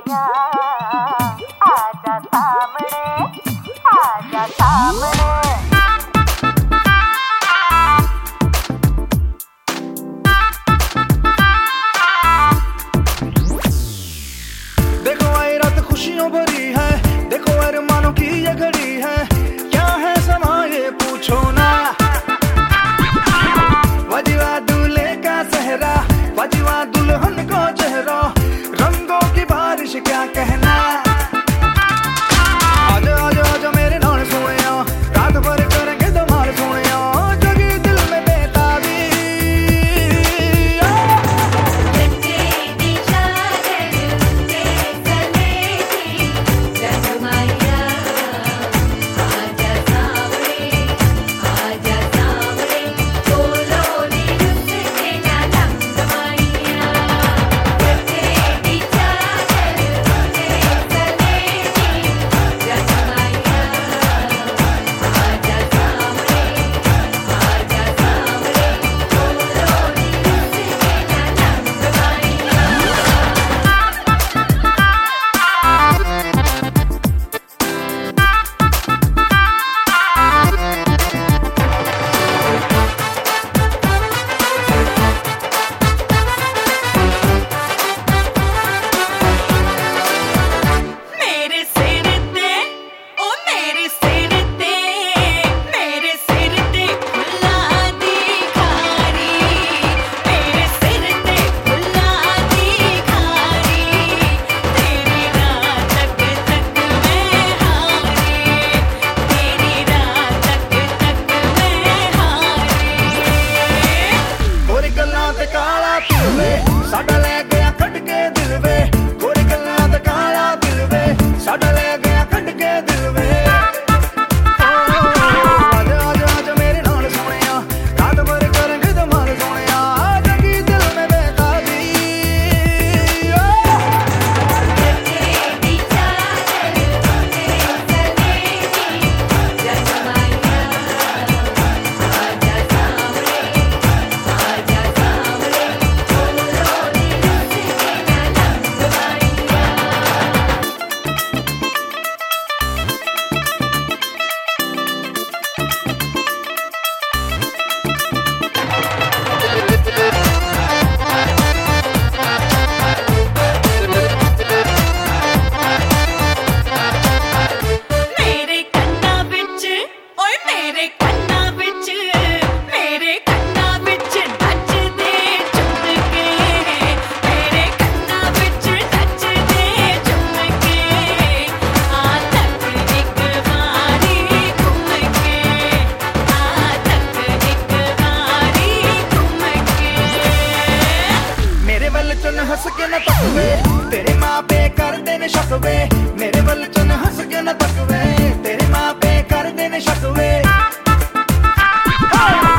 माया, आजा सामने, आजा सामने। देखो आई रात खुशियों भरी है, देखो अरमानों की ये घड़ी है, क्या है समा ये पूछो ना। वजवा दूल्हे का सहरा, वजवा दुल्हन को चेहरा, रंगों की बारिश क्या कहना। आजा आजा आजा मेरे नाल सोनिया, रात भर करेंगे धमाल सोनिया, जगी दिल में बेताबी। साडा ले गया कट के दिल वे, थोड़ी गल्लां दा काला दिल वे, साडा ले गया कट के दिल वे। आजा आजा आजा मेरे नाल सोनिया, रात भर करेंगे धमाल सोनिया, जगी दिल में बेताबी। हंस के न तकवे, तेरे माँ पे कर देने शकवे, मेरे बल चन हंस के न तकवे, तेरे माँ पे कर देने शकवे।